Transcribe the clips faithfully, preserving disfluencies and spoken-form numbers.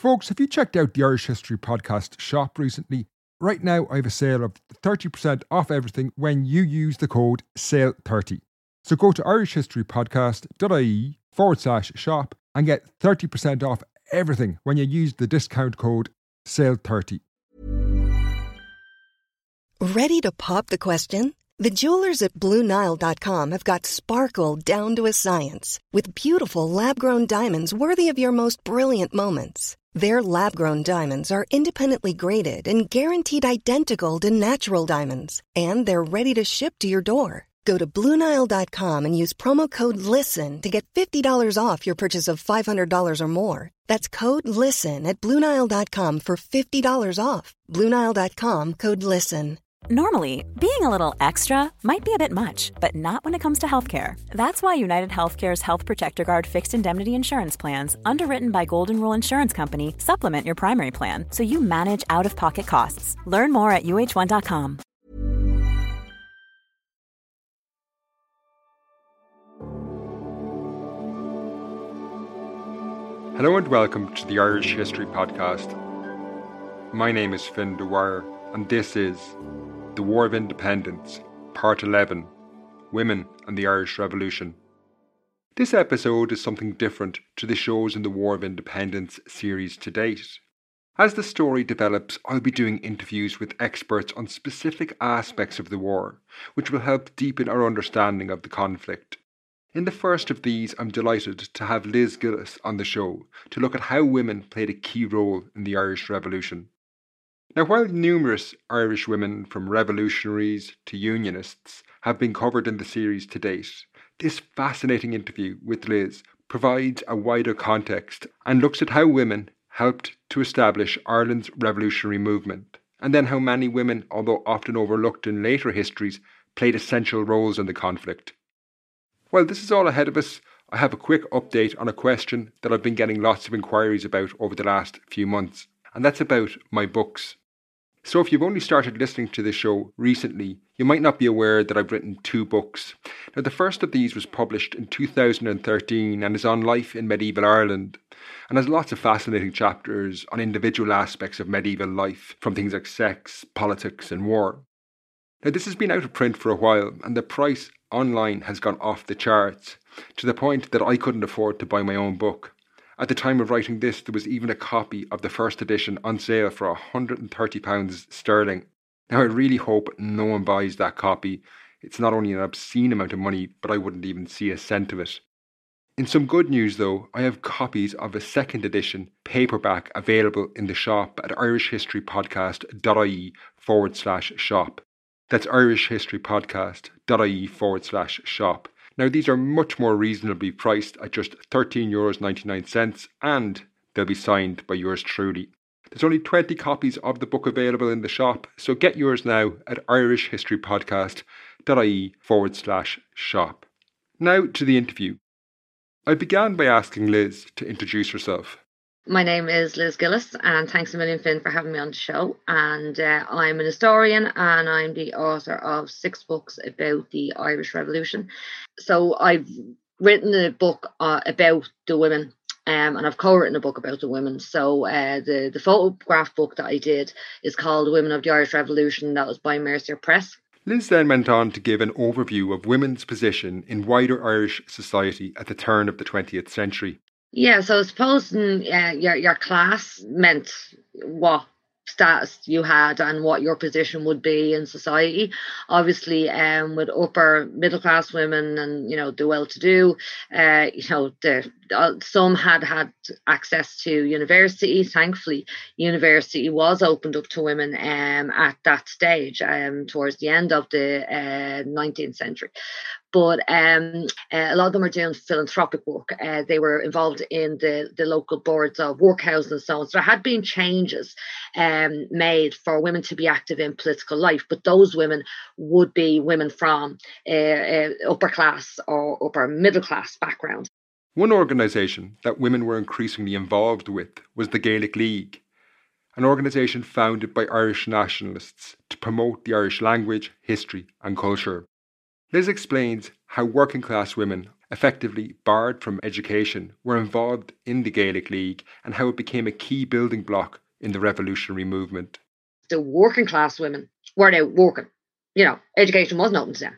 Folks, have you checked out the Irish History Podcast shop recently? Right now, I have a sale of thirty percent off everything when you use the code sale thirty. So go to irishhistorypodcast.ie forward slash shop and get thirty percent off everything when you use the discount code sale thirty. Ready to pop the question? The jewelers at Blue Nile dot com have got sparkle down to a science with beautiful lab-grown diamonds worthy of your most brilliant moments. Their lab-grown diamonds are independently graded and guaranteed identical to natural diamonds, and they're ready to ship to your door. Go to Blue Nile dot com and use promo code LISTEN to get fifty dollars off your purchase of five hundred dollars or more. That's code LISTEN at Blue Nile dot com for fifty dollars off. Blue Nile dot com, code LISTEN. Normally, being a little extra might be a bit much, but not when it comes to healthcare. That's why United Healthcare's Health Protector Guard fixed indemnity insurance plans, underwritten by Golden Rule Insurance Company, supplement your primary plan so you manage out-of-pocket costs. Learn more at U H one dot com. Hello and welcome to the Irish History Podcast. My name is Finn Dwyer and this is The War of Independence, Part eleven, Women and the Irish Revolution. This episode is something different to the shows in the War of Independence series to date. As the story develops, I'll be doing interviews with experts on specific aspects of the war, which will help deepen our understanding of the conflict. In the first of these, I'm delighted to have Liz Gillis on the show to look at how women played a key role in the Irish Revolution. Now, while numerous Irish women, from revolutionaries to unionists, have been covered in the series to date, this fascinating interview with Liz provides a wider context and looks at how women helped to establish Ireland's revolutionary movement, and then how many women, although often overlooked in later histories, played essential roles in the conflict. While this is all ahead of us, I have a quick update on a question that I've been getting lots of inquiries about over the last few months, and that's about my books. So if you've only started listening to this show recently, you might not be aware that I've written two books. Now, the first of these was published in two thousand thirteen and is on life in medieval Ireland, and has lots of fascinating chapters on individual aspects of medieval life, from things like sex, politics and war. Now, this has been out of print for a while, and the price online has gone off the charts, to the point that I couldn't afford to buy my own book. At the time of writing this, there was even a copy of the first edition on sale for one hundred thirty pounds sterling. Now, I really hope no one buys that copy. It's not only an obscene amount of money, but I wouldn't even see a cent of it. In some good news though, I have copies of a second edition paperback available in the shop at irishhistorypodcast.ie forward slash shop. That's irishhistorypodcast.ie forward slash shop. Now, these are much more reasonably priced at just thirteen euros ninety-nine, and they'll be signed by yours truly. There's only twenty copies of the book available in the shop, so get yours now at irishhistorypodcast.ie forward slash shop. Now to the interview. I began by asking Liz to introduce herself. My name is Liz Gillis, and thanks a million, Finn, for having me on the show. And uh, I'm an historian, and I'm the author of six books about the Irish Revolution. So I've written a book uh, about the women, um, and I've co-written a book about the women. So uh, the, the photograph book that I did is called Women of the Irish Revolution. That was by Mercier Press. Liz then went on to give an overview of women's position in wider Irish society at the turn of the twentieth century. Yeah, so supposing uh, your your class meant what status you had and what your position would be in society. Obviously, um, with upper middle class women and, you know, the well-to-do, uh, you know, the, uh, some had had access to university. Thankfully, university was opened up to women um, at that stage, um, towards the end of the uh, nineteenth century. But um, uh, a lot of them are doing philanthropic work. Uh, they were involved in the, the local boards of workhouses and so on. So there had been changes um, made for women to be active in political life, but those women would be women from uh, uh, upper class or upper middle class background. One organisation that women were increasingly involved with was the Gaelic League, an organisation founded by Irish nationalists to promote the Irish language, history and culture. Liz explains how working class women effectively barred from education, were involved in the Gaelic League and how it became a key building block in the revolutionary movement. The working class women were now working. You know, education wasn't open to them.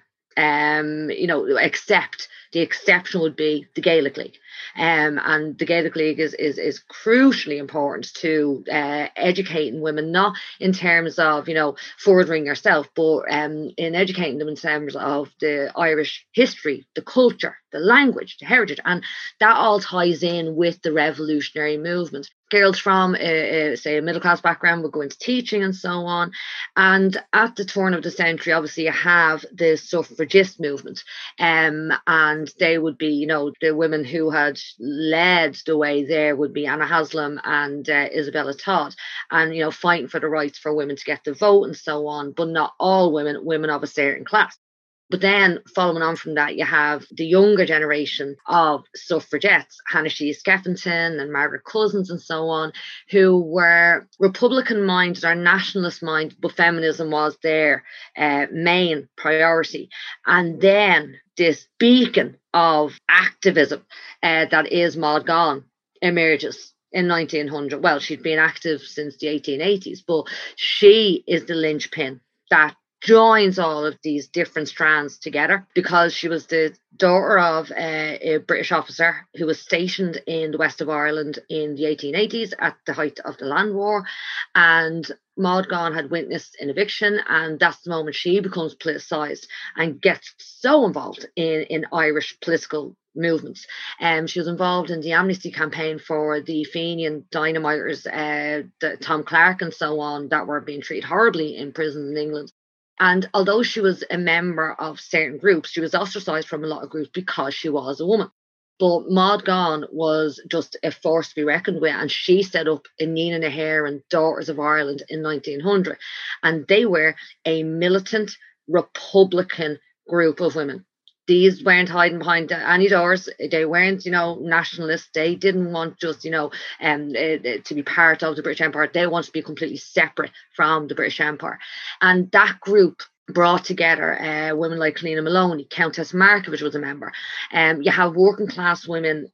Um, you know, except the exception would be the Gaelic League. Um, and the Gaelic League is is is crucially important to uh, educating women, not in terms of, you know, furthering yourself, but um, in educating them in terms of the Irish history, the culture, the language, the heritage. And that all ties in with the revolutionary movement. Girls from, uh, uh, say, a middle-class background would go into teaching and so on. And at the turn of the century, obviously, you have the suffragist movement. Um, and they would be, you know, the women who had led the way there would be Anna Haslam and uh, Isabella Todd. And, you know, fighting for the rights for women to get the vote and so on. But not all women, women of a certain class. But then following on from that, you have the younger generation of suffragettes, Hannah Sheehy Skeffington and Margaret Cousins and so on, who were Republican-minded or nationalist-minded, but feminism was their uh, main priority. And then this beacon of activism uh, that is Maud Gonne emerges in nineteen hundred. Well, she'd been active since the eighteen eighties, but she is the linchpin that joins all of these different strands together, because she was the daughter of uh, a British officer who was stationed in the west of Ireland in the eighteen eighties at the height of the land war. And Maud Gonne had witnessed an eviction, and that's the moment she becomes politicised and gets so involved in, in Irish political movements. Um, she was involved in the amnesty campaign for the Fenian dynamiters, uh, the, Tom Clark and so on, that were being treated horribly in prisons in England. And although she was a member of certain groups, she was ostracised from a lot of groups because she was a woman. But Maud Gonne was just a force to be reckoned with, and she set up Inina na hÉireann Daughters of Ireland in nineteen hundred. And they were a militant Republican group of women. These weren't hiding behind any doors. They weren't, you know, nationalists. They didn't want just, you know, um, uh, to be part of the British Empire. They wanted to be completely separate from the British Empire. And that group brought together uh, women like Cliona Maloney. Countess Markievicz was a member. Um, you have working class women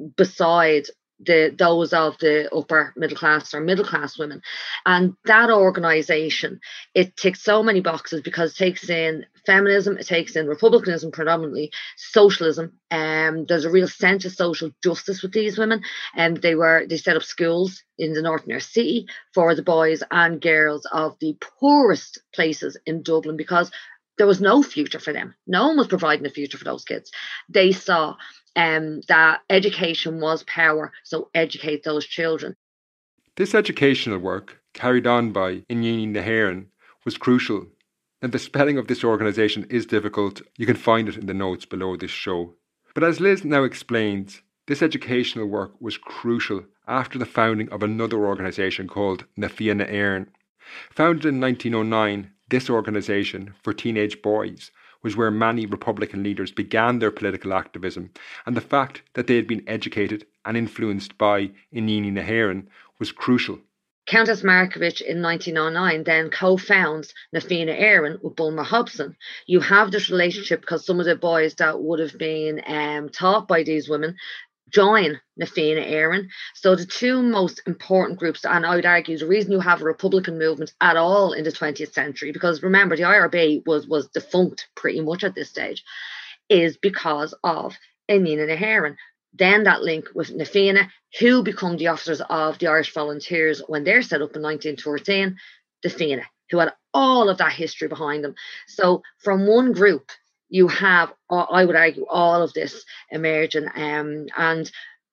beside the those of the upper middle class or middle class women. And that organisation, it ticks so many boxes because it takes in feminism, it takes in republicanism predominantly, socialism. Um, there's a real sense of social justice with these women. And they were they set up schools in the North Inner City for the boys and girls of the poorest places in Dublin, because there was no future for them. No one was providing a future for those kids. They saw um, that education was power, so educate those children. This educational work, carried on by Inina na hÉireann, was crucial. And the spelling of this organisation is difficult. You can find it in the notes below this show. But as Liz now explains, this educational work was crucial after the founding of another organisation called Na Fianna Éireann. Founded in nineteen oh nine, this organisation for teenage boys was where many Republican leaders began their political activism, and the fact that they had been educated and influenced by Inina na hÉireann was crucial. Countess Markievicz in nineteen oh nine then co-founds Na Fianna Éireann with Bulmer Hobson. You have this relationship because some of the boys that would have been um, taught by these women join Na Fianna Éireann. So the two most important groups, and I would argue the reason you have a Republican movement at all in the twentieth century, because remember the I R B was, was defunct pretty much at this stage, is because of Inina na hÉireann. Then that link with Na Fianna, who become the officers of the Irish Volunteers when they're set up in nineteen thirteen, the Fianna, who had all of that history behind them. So from one group, you have, I would argue, all of this emerging, um, and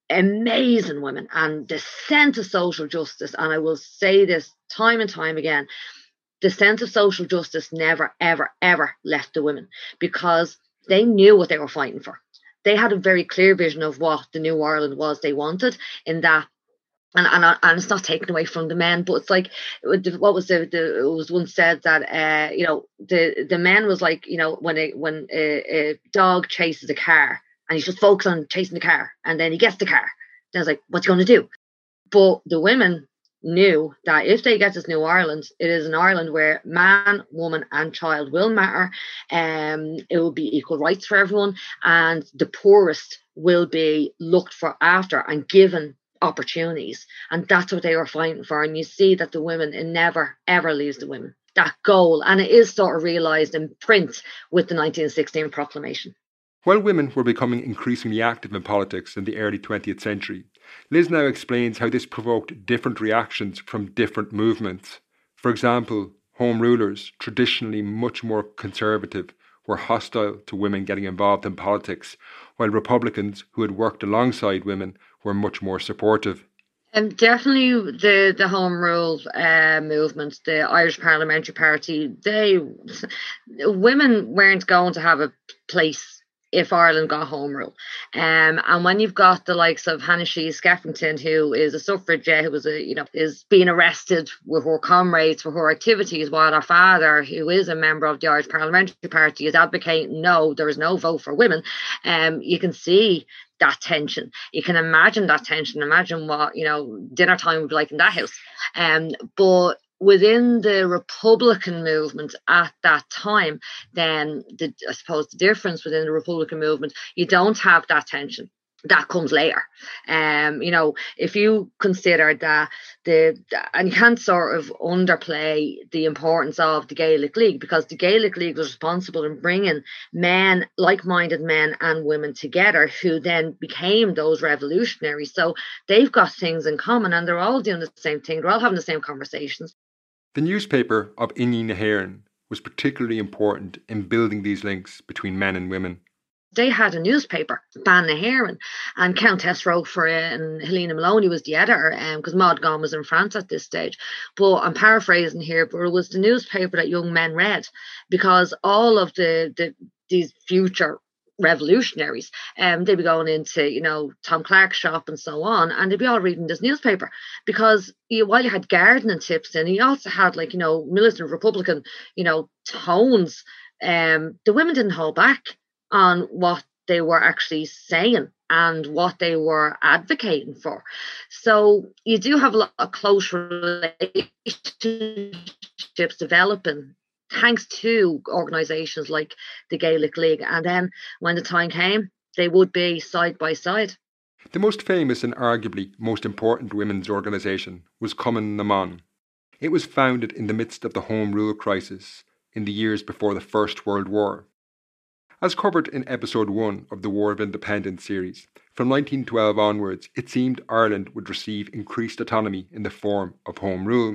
amazing women, and the sense of social justice. And I will say this time and time again, the sense of social justice never, ever, ever left the women, because they knew what they were fighting for. They had a very clear vision of what the new Ireland was they wanted, in that, and and, and it's not taken away from the men, but it's like, what was the, the it was once said that, uh, you know, the, the men was like, you know, when a, when a, a dog chases a car and he's just focused on chasing the car, and then he gets the car, then it's like, what's he going to do? But the women knew that if they get this new Ireland, it is an Ireland where man, woman and child will matter. Um, it will be equal rights for everyone, and the poorest will be looked for after and given opportunities. And that's what they were fighting for. And you see that the women, it never, ever leaves the women, that goal. And it is sort of realised in print with the nineteen sixteen proclamation. While women were becoming increasingly active in politics in the early twentieth century, Liz now explains how this provoked different reactions from different movements. For example, Home Rulers, traditionally much more conservative, were hostile to women getting involved in politics, while Republicans, who had worked alongside women, were much more supportive. Um, definitely the, the Home Rule uh, movement, the Irish Parliamentary Party, they women weren't going to have a place if Ireland got Home Rule. Um, and when you've got the likes of Hannah Sheehy Skeffington, who is a suffragette, who was a, you know, is being arrested with her comrades for her activities, while her father, who is a member of the Irish Parliamentary Party, is advocating, no, there is no vote for women. Um, you can see that tension. You can imagine that tension. Imagine what, you know, dinner time would be like in that house. Um, but within the Republican movement at that time, then the, I suppose the difference within the Republican movement, you don't have that tension. That comes later. Um, you know, if you consider that the, and you can't sort of underplay the importance of the Gaelic League, because the Gaelic League was responsible in bringing men, like-minded men and women together, who then became those revolutionaries. So they've got things in common, and they're all doing the same thing. They're all having the same conversations. The newspaper of Inní na hÉireann was particularly important in building these links between men and women. They had a newspaper, Ban na hÉireann, and Countess wrote for it, and Helena Maloney was the editor, because um, Maud Gonne was in France at this stage. But I'm paraphrasing here, but it was the newspaper that young men read, because all of the, the these future revolutionaries, um, they'd be going into, you know, Tom Clark's shop and so on, and they'd be all reading this newspaper, because you, while you had gardening tips in, you also had, like, you know, militant Republican, you know, tones. Um, the women didn't hold back on what they were actually saying and what they were advocating for. So you do have a lot of close relationships developing thanks to organisations like the Gaelic League. And then when the time came, they would be side by side. The most famous and arguably most important women's organisation was Cumann na mBan. It was founded in the midst of the Home Rule crisis in the years before the First World War. As covered in episode one of the War of Independence series, from nineteen twelve onwards, it seemed Ireland would receive increased autonomy in the form of Home Rule.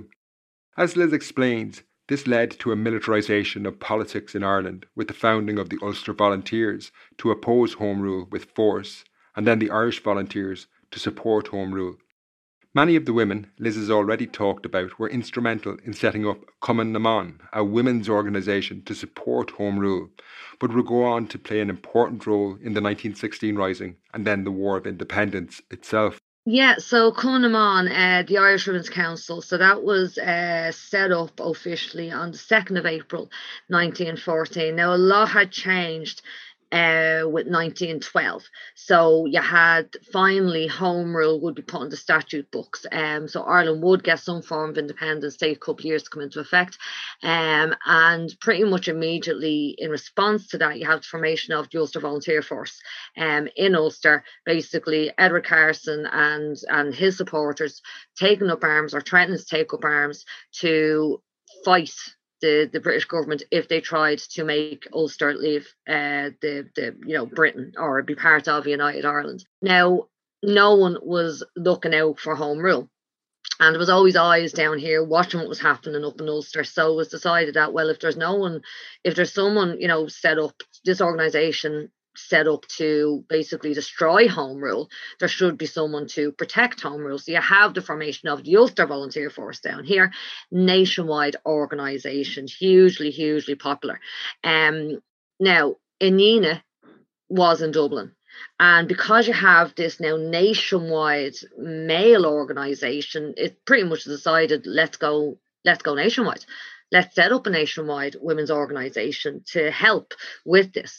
As Liz explains, this led to a militarisation of politics in Ireland, with the founding of the Ulster Volunteers to oppose Home Rule with force, and then the Irish Volunteers to support Home Rule. Many of the women Liz has already talked about were instrumental in setting up Cumann na mBan, a women's organisation to support Home Rule, but would go on to play an important role in the nineteen sixteen Rising and then the War of Independence itself. Yeah, so Cumann na mBan, uh, the Irish Women's Council, so that was uh, set up officially on the second of April nineteen fourteen. Now, a lot had changed Uh, with nineteen twelve. So you had finally Home Rule would be put in the statute books. Um, so Ireland would get some form of independence, take a couple of years to come into effect. Um, and pretty much immediately in response to that, you have the formation of the Ulster Volunteer Force um, in Ulster. Basically, Edward Carson and, and his supporters taking up arms or threatening to take up arms to fight The, the British government if they tried to make Ulster leave uh, the, the you know Britain or be part of United Ireland. Now, no one was looking out for Home Rule, and there was always eyes down here watching what was happening up in Ulster. So it was decided that, well, if there's no one, if there's someone, you know, set up, this organisation set up to basically destroy Home Rule, there should be someone to protect Home Rule. So you have the formation of the Ulster Volunteer Force down here, nationwide organisation, hugely, hugely popular. Um, now, Inina was in Dublin. And because you have this now nationwide male organisation, it pretty much decided, let's go, let's go nationwide. Let's set up a nationwide women's organisation to help with this.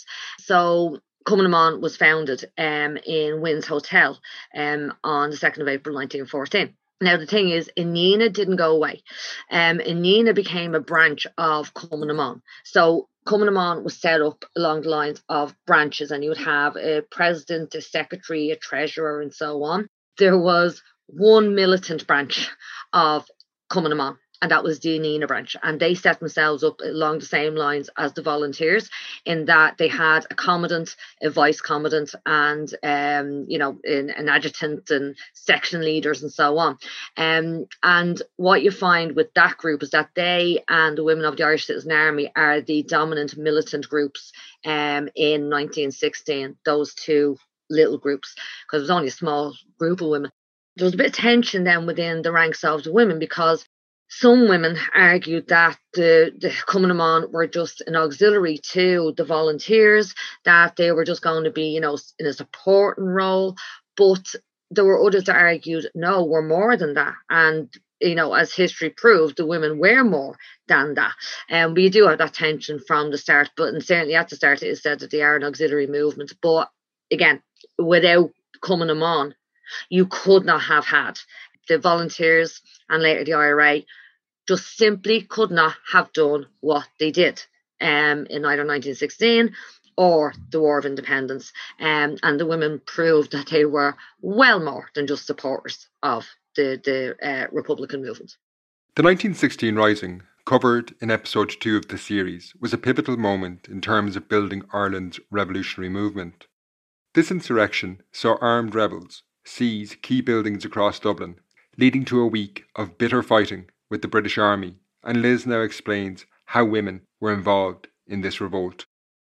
So Cumann na mBan was founded um, in Wynn's Hotel um, on the second of April nineteen fourteen. Now, the thing is, Inina didn't go away. Um, Inina became a branch of Cumann na mBan. So Cumann na mBan was set up along the lines of branches, and you would have a president, a secretary, a treasurer, and so on. There was one militant branch of Cumann na mBan, and that was the Inina branch. And they set themselves up along the same lines as the volunteers, in that they had a commandant, a vice commandant, and um, you know, an, an adjutant and section leaders and so on. Um, and what you find with that group is that they and the women of the Irish Citizen Army are the dominant militant groups um, in nineteen sixteen, those two little groups, because it was only a small group of women. There was a bit of tension then within the ranks of the women, because some women argued that the, the Cumann na mBan were just an auxiliary to the volunteers, that they were just going to be, you know, in a supporting role. But there were others that argued, no, we're more than that. And, you know, as history proved, the women were more than that. And um, we do have that tension from the start, but and certainly at the start it is said that they are an auxiliary movement. But again, without Cumann na mBan, you could not have had the volunteers and later the I R A just simply could not have done what they did um, in either nineteen sixteen or the War of Independence. Um, and the women proved that they were well more than just supporters of the, the uh, Republican movement. The nineteen sixteen Rising, covered in episode two of the series, was a pivotal moment in terms of building Ireland's revolutionary movement. This insurrection saw armed rebels seize key buildings across Dublin, leading to a week of bitter fighting with the British Army, and Liz now explains how women were involved in this revolt.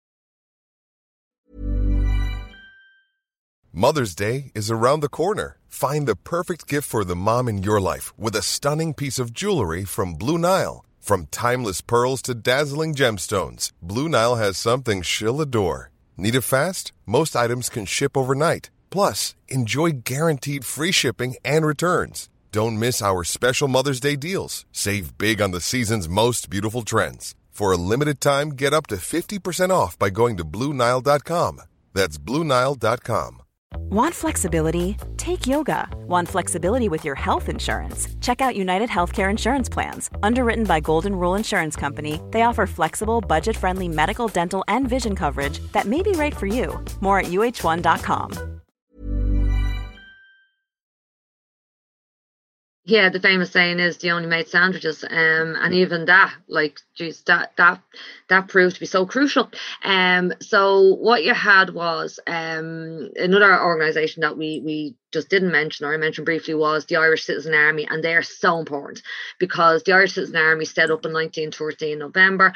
Mother's Day is around the corner. Find the perfect gift for the mom in your life with a stunning piece of jewelry from Blue Nile. From timeless pearls to dazzling gemstones, Blue Nile has something she'll adore. Need it fast? Most items can ship overnight. Plus, enjoy guaranteed free shipping and returns. Don't miss our special Mother's Day deals. Save big on the season's most beautiful trends. For a limited time, get up to fifty percent off by going to Blue Nile dot com. That's Blue Nile dot com. Want flexibility? Take yoga. Want flexibility with your health insurance? Check out United Healthcare Insurance Plans. Underwritten by Golden Rule Insurance Company, they offer flexible, budget-friendly medical, dental, and vision coverage that may be right for you. More at U H one dot com. Yeah, the famous saying is they only made sandwiches, um, and even that, like, geez, that that that proved to be so crucial. Um, so what you had was um another organisation that we we just didn't mention, or I mentioned briefly, was the Irish Citizen Army, and they are so important because the Irish Citizen Army set up in nineteen thirteen November,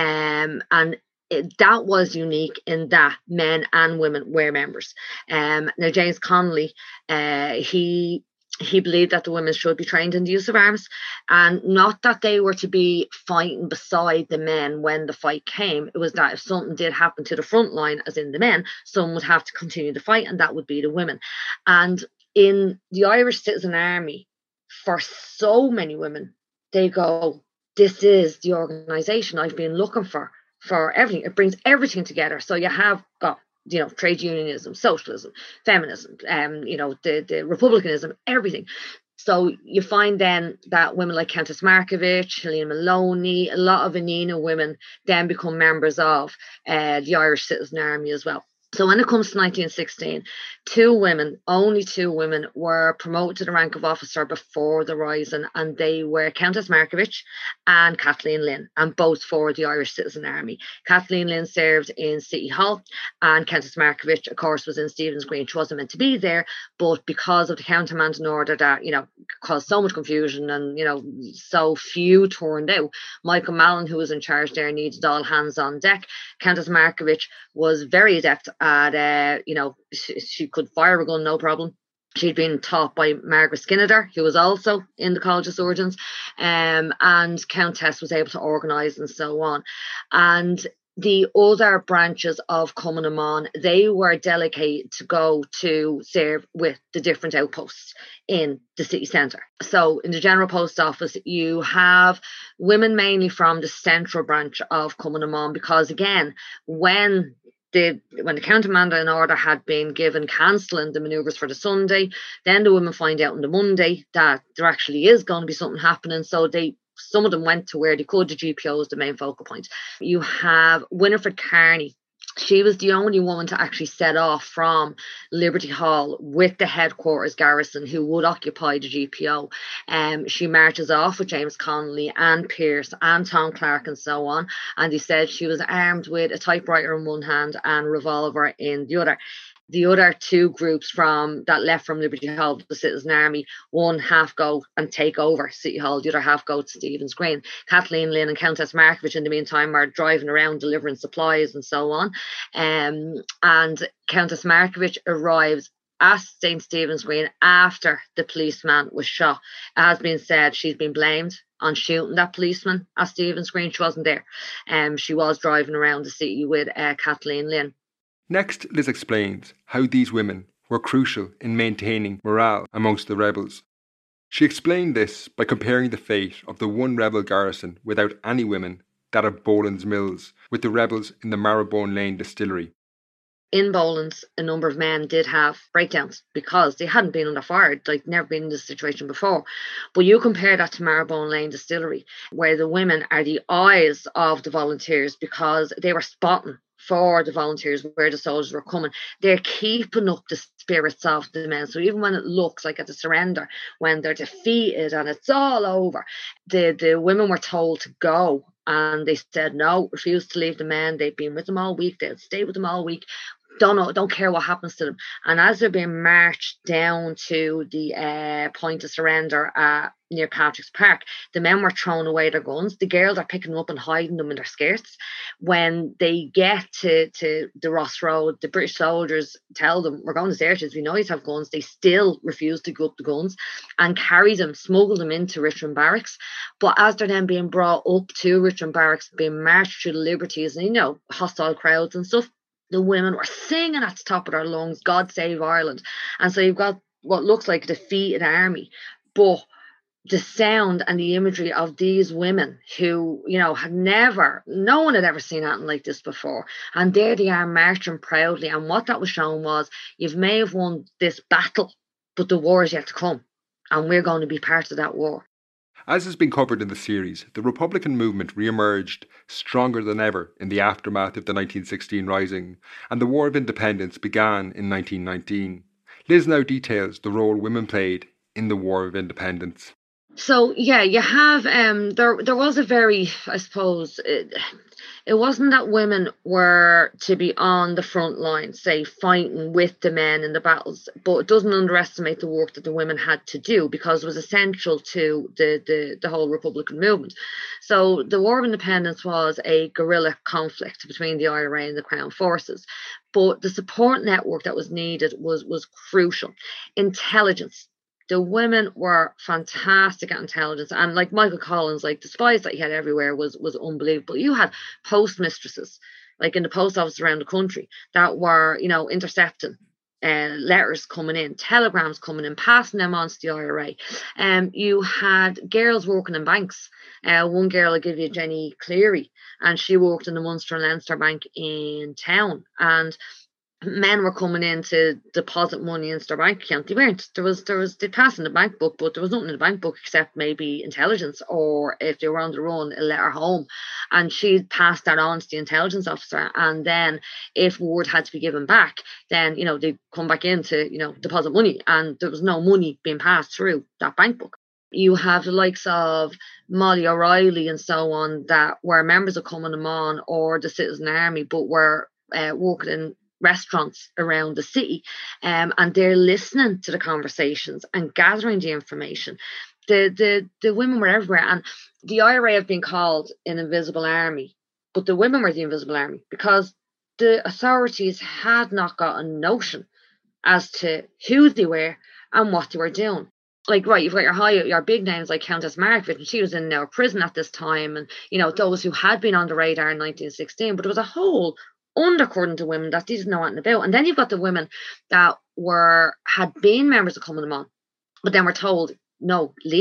um, and It, that was unique in that men and women were members. Um, now James Connolly, uh, he he believed that the women should be trained in the use of arms, and not that they were to be fighting beside the men when the fight came. It was that if something did happen to the front line, as in the men, someone would have to continue the fight, and that would be the women. And in the Irish Citizen Army, for so many women, they go, this is the organisation I've been looking for. For everything, it brings everything together. So you have got, you know, trade unionism, socialism, feminism, um, you know, the, the republicanism, everything. So you find then that women like Countess Markievicz, Helena Maloney, a lot of Inina women then become members of uh, the Irish Citizen Army as well. So when it comes to nineteen sixteen, two women, only two women, were promoted to the rank of officer before the Rising, and they were Countess Markievicz and Kathleen Lynn, and both for the Irish Citizen Army. Kathleen Lynn served in City Hall, and Countess Markievicz, of course, was in Stephen's Green. She wasn't meant to be there, but because of the countermanding order that, you know, caused so much confusion and, you know, so few turned out, Michael Mallon, who was in charge there, needed all hands on deck. Countess Markievicz was very adept at, uh, you know, she, she could fire a gun, no problem. She'd been taught by Margaret Skinner, who was also in the College of Surgeons, um, and Countess was able to organise and so on. And the other branches of Cumann na mBan, they were delegated to go to serve with the different outposts in the city centre. So in the General Post Office, you have women mainly from the central branch of Cumann na mBan, because again, when The, when the countermanding order had been given, cancelling the manoeuvres for the Sunday, then the women find out on the Monday that there actually is going to be something happening. So they, some of them went to where they could. The G P O is the main focal point. You have Winifred Carney. She was the only woman to actually set off from Liberty Hall with the headquarters garrison who would occupy the G P O. Um, she marches off with James Connolly and Pearse and Tom Clark and so on. And he said she was armed with a typewriter in one hand and a revolver in the other. The other two groups from that left from Liberty Hall, the Citizen Army, one half go and take over City Hall, the other half go to Stephen's Green. Kathleen Lynn and Countess Markievicz in the meantime are driving around delivering supplies and so on. Um, and Countess Markievicz arrives at Saint Stephen's Green after the policeman was shot. It has been said she's been blamed on shooting that policeman at Stephen's Green. She wasn't there. Um, she was driving around the city with uh, Kathleen Lynn. Next, Liz explains how these women were crucial in maintaining morale amongst the rebels. She explained this by comparing the fate of the one rebel garrison without any women, that of Boland's Mills, with the rebels in the Marrowbone Lane distillery. In Boland's, a number of men did have breakdowns because they hadn't been under fire, like never been in this situation before. But you compare that to Marrowbone Lane distillery, where the women are the eyes of the volunteers because they were spotting for the volunteers where the soldiers were coming. They're keeping up the spirits of the men. So even when it looks like at the surrender, when they're defeated and it's all over, the, the women were told to go. And they said no, refused to leave the men. They'd been with them all week. They'd stay with them all week. Don't know, don't care what happens to them. And as they're being marched down to the uh, point of surrender uh, near Patrick's Park, the men were throwing away their guns. The girls are picking them up and hiding them in their skirts. When they get to, to the Ross Road, the British soldiers tell them, we're going to search us, we know you have guns. They still refuse to give up the guns and carry them, smuggle them into Richmond Barracks. But as they're then being brought up to Richmond Barracks, being marched through the Liberties and, you know, hostile crowds and stuff, the women were singing at the top of their lungs, God Save Ireland. And so you've got what looks like a defeated army, but the sound and the imagery of these women who, you know, had never, no one had ever seen anything like this before. And there they are marching proudly. And what that was showing was, you may have won this battle, but the war is yet to come. And we're going to be part of that war. As has been covered in the series, the Republican movement re-emerged stronger than ever in the aftermath of the nineteen sixteen Rising, and the War of Independence began in nineteen nineteen. Liz now details the role women played in the War of Independence. So, yeah, you have, um, there there was a very, I suppose, it, it wasn't that women were to be on the front line, say, fighting with the men in the battles, but it doesn't underestimate the work that the women had to do because it was essential to the, the, the whole Republican movement. So the War of Independence was a guerrilla conflict between the I R A and the Crown forces, but the support network that was needed was, was crucial. Intelligence. The women were fantastic at intelligence, and like Michael Collins, like the spies that he had everywhere was was unbelievable. You had postmistresses, like in the post office around the country, that were, you know, intercepting uh, letters coming in, telegrams coming in, passing them on to the I R A. Um, you had girls working in banks. Uh, one girl, I'll give you, Jenny Cleary, and she worked in the Munster and Leinster Bank in town, and men were coming in to deposit money into their bank account. They weren't. There was, there was, they'd pass in the bank book, but there was nothing in the bank book except maybe intelligence, or if they were on the run, a letter home. And she'd pass that on to the intelligence officer. And then if word had to be given back, then, you know, they'd come back in to, you know, deposit money. And there was no money being passed through that bank book. You have the likes of Molly O'Reilly and so on that were members of Cumann na Món or the Citizen Army, but were uh, working in restaurants around the city, um, and they're listening to the conversations and gathering the information. The, the the women were everywhere, and the I R A have been called an invisible army, but the women were the invisible army because the authorities had not got a notion as to who they were and what they were doing. Like, right, you've got your high, your big names like Countess Markievicz, and she was in our prison at this time, and, you know, those who had been on the radar in nineteen sixteen, but there was a whole undercurrent to women that they didn't know anything about. And then you've got the women that were had been members of Cumann na Món, but then were told, no, leave,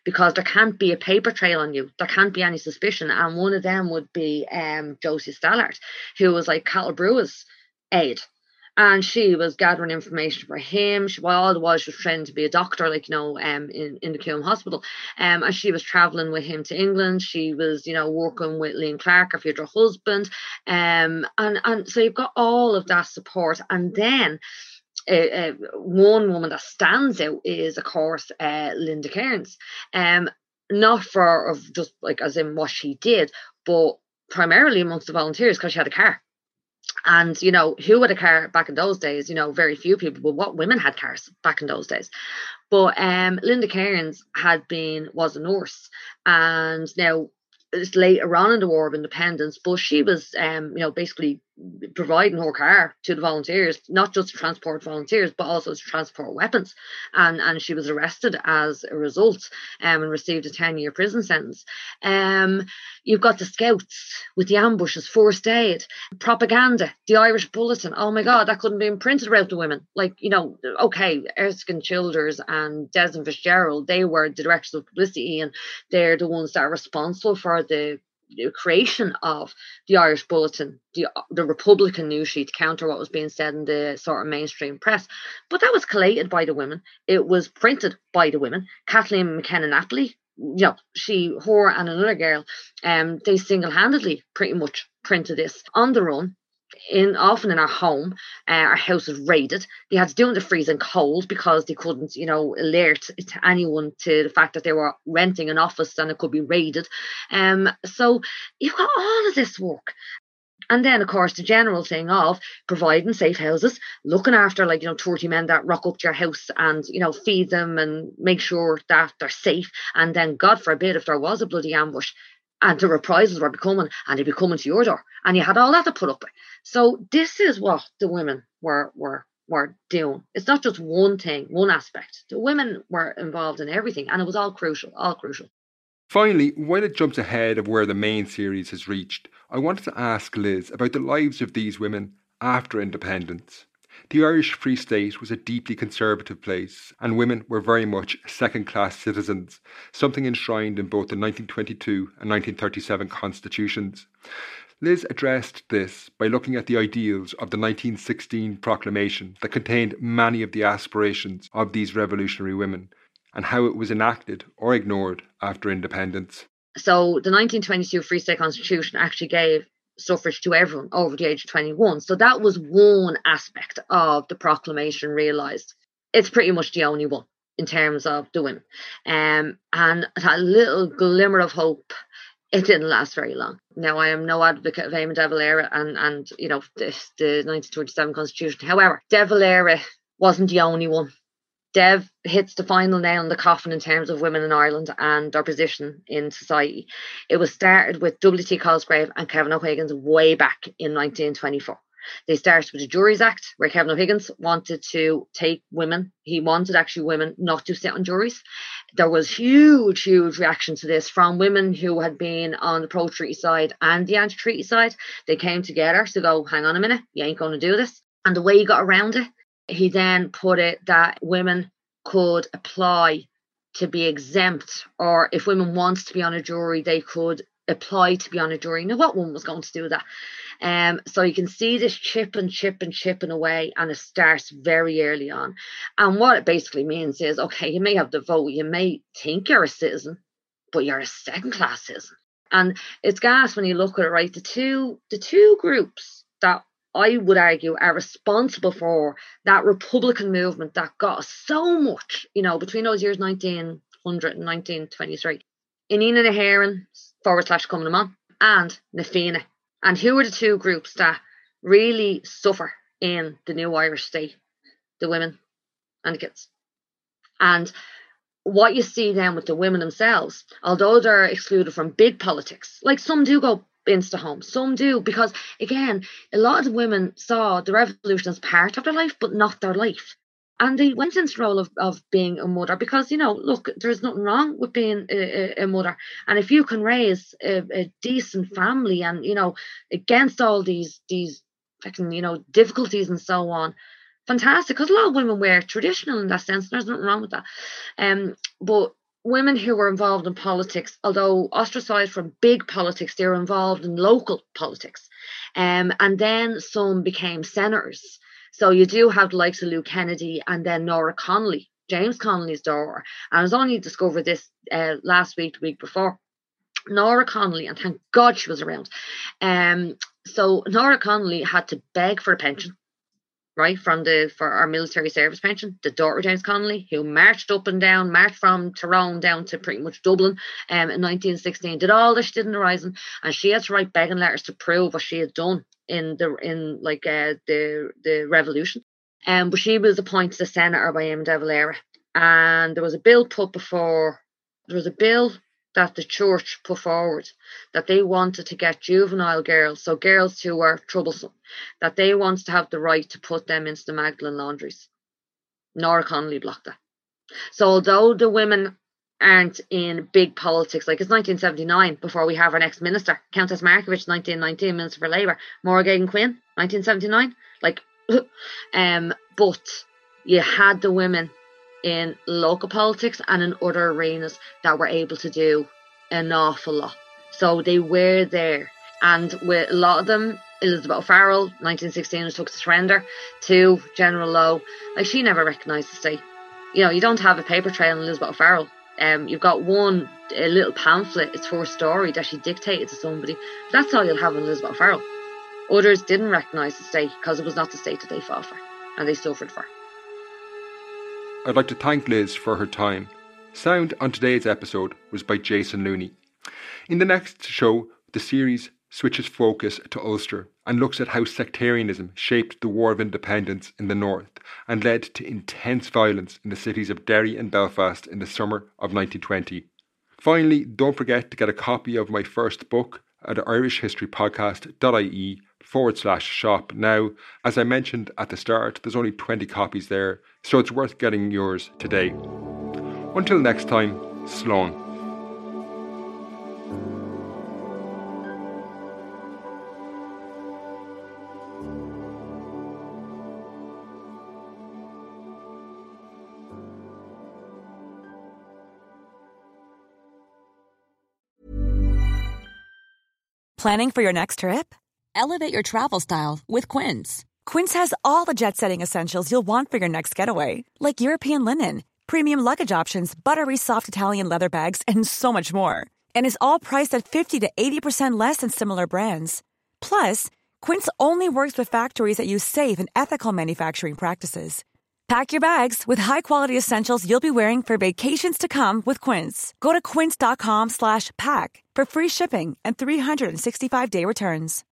because there can't be a paper trail on you. There can't be any suspicion. And one of them would be um, Josie Stallard, who was like Cathal Brugha's aide. And she was gathering information for him. She, well, all it was, she was training to be a doctor, like, you know, um, in, in the Coombe Hospital. Um, and she was travelling with him to England. She was, you know, working with Liam Clark, her future husband. Um, and, and so you've got all of that support. And then uh, uh, one woman that stands out is, of course, uh, Linda Cairns. Um, not for of just like as in what she did, but primarily amongst the volunteers because she had a car. And, you know, who had a car back in those days? You know, very few people. But what women had cars back in those days? But um, Linda Cairns had been, was a nurse. And now it's later on in the War of Independence, but she was, um, you know, basically providing her car to the volunteers, not just to transport volunteers, but also to transport weapons. And and she was arrested as a result um, and received a ten-year prison sentence. Um, you've got the Scouts with the ambushes, first aid, propaganda, the Irish Bulletin. Oh my God, that couldn't be printed about the women. Like, you know, okay, Erskine Childers and Desmond Fitzgerald, they were the directors of publicity, and they're the ones that are responsible for the creation of the Irish Bulletin, the, the Republican news sheet to counter what was being said in the sort of mainstream press. But that was collated by the women. It was printed by the women. Kathleen McKenna Napoli, you know, she, her and another girl, um, they single-handedly pretty much printed this on the run. In often in our home, uh, our house was raided. They had to do it in the freezing cold because they couldn't, you know, alert to anyone to the fact that they were renting an office and it could be raided. Um, so you've got all of this work. And then, of course, the general thing of providing safe houses, looking after, like, you know, thirty men that rock up to your house and, you know, feed them and make sure that they're safe. And then, God forbid, if there was a bloody ambush and the reprisals were becoming, and they'd be coming to your door, and you had all that to put up with. So this is what the women were were were doing. It's not just one thing, one aspect. The women were involved in everything, and it was all crucial, all crucial. Finally, while it jumps ahead of where the main series has reached, I wanted to ask Liz about the lives of these women after independence. The Irish Free State was a deeply conservative place, and women were very much second-class citizens, something enshrined in both the nineteen twenty-two and nineteen thirty-seven constitutions. Liz addressed this by looking at the ideals of the nineteen sixteen proclamation that contained many of the aspirations of these revolutionary women, and how it was enacted or ignored after independence. So the nineteen twenty-two Free State Constitution actually gave suffrage to everyone over the age of twenty-one. So that was one aspect of the proclamation realised. It's pretty much the only one in terms of the women. Um, and that little glimmer of hope, it didn't last very long. Now, I am no advocate of Eamon De Valera and, and you know, the, the nineteen twenty-seven Constitution. However, De Valera wasn't the only one. Dev hits the final nail in the coffin in terms of women in Ireland and their position in society. It was started with W T Cosgrave and Kevin O'Higgins way back in nineteen twenty-four. They started with the Juries Act, where Kevin O'Higgins wanted to take women. He wanted actually women not to sit on juries. There was huge, huge reaction to this from women who had been on the pro-treaty side and the anti-treaty side. They came together to go, hang on a minute, you ain't going to do this. And the way he got around it, he then put it that women could apply to be exempt, or if women wants to be on a jury, they could apply to be on a jury. Now, what woman was going to do that? Um, so you can see this chipping, chipping, chipping away, and it starts very early on. And what it basically means is, okay, you may have the vote, you may think you're a citizen, but you're a second-class citizen. And it's gas when you look at it, right? The two, the two groups that I would argue are responsible for that Republican movement that got us so much, you know, between those years nineteen hundred and nineteen twenty-three. Inina na hÉireann, forward slash Cumann na mBan, and na Fianna. And who are the two groups that really suffer in the new Irish state? The women and the kids. And what you see then with the women themselves, although they're excluded from big politics, like some do go into the home, some do, because again, a lot of the women saw the revolution as part of their life, but not their life. And they went into the role of, of being a mother because, you know, look, there's nothing wrong with being a, a, a mother. And if you can raise a, a decent family and, you know, against all these, these fucking, you know, difficulties and so on, fantastic. Because a lot of women were traditional in that sense. There's nothing wrong with that. Um, but women who were involved in politics, although ostracised from big politics, they were involved in local politics. Um, and then some became senators. So you do have the likes of Lou Kennedy and then Nora Connolly, James Connolly's daughter. And I was only discovered this uh, last week, the week before. Nora Connolly, and thank God she was around. Um, so Nora Connolly had to beg for a pension, right, from the for our military service pension. The daughter of James Connolly, who marched up and down, marched from Tyrone down to pretty much Dublin um, in nineteen sixteen, did all this she did in the Rising, and she had to write begging letters to prove what she had done in the in like uh, the the revolution. Um, but she was appointed a senator by Eamon de Valera, and there was a bill put before. There was a bill that the church put forward that they wanted to get juvenile girls, so girls who were troublesome, that they wanted to have the right to put them into the Magdalen laundries. Nora Connolly blocked that. So although the women aren't in big politics, like it's nineteen seventy-nine before we have our next minister, Countess Markievicz, nineteen nineteen, Minister for Labour, Maura Geoghegan Quinn, nineteen seventy-nine, like, um, but you had the women in local politics and in other arenas that were able to do an awful lot. So they were there. And with a lot of them, Elizabeth O'Farrell, nineteen sixteen, took to surrender to General Lowe. Like, she never recognised the state. You know, you don't have a paper trail on Elizabeth O'Farrell. Um, you've got one, a little pamphlet, it's her story that she dictated to somebody. That's all you'll have on Elizabeth O'Farrell. Others didn't recognise the state because it was not the state that they fought for and they suffered for. I'd like to thank Liz for her time. Sound on today's episode was by Jason Looney. In the next show, the series switches focus to Ulster and looks at how sectarianism shaped the War of Independence in the north and led to intense violence in the cities of Derry and Belfast in the summer of nineteen twenty. Finally, don't forget to get a copy of my first book at irishhistorypodcast.ie forward slash shop now. As I mentioned at the start, there's only twenty copies there, so it's worth getting yours today. Until next time, slán. Planning for your next trip? Elevate your travel style with Quince. Quince has all the jet-setting essentials you'll want for your next getaway, like European linen, premium luggage options, buttery soft Italian leather bags, and so much more. And is all priced at fifty to eighty percent less than similar brands. Plus, Quince only works with factories that use safe and ethical manufacturing practices. Pack your bags with high-quality essentials you'll be wearing for vacations to come with Quince. Go to quince.com slash pack for free shipping and three sixty-five day returns.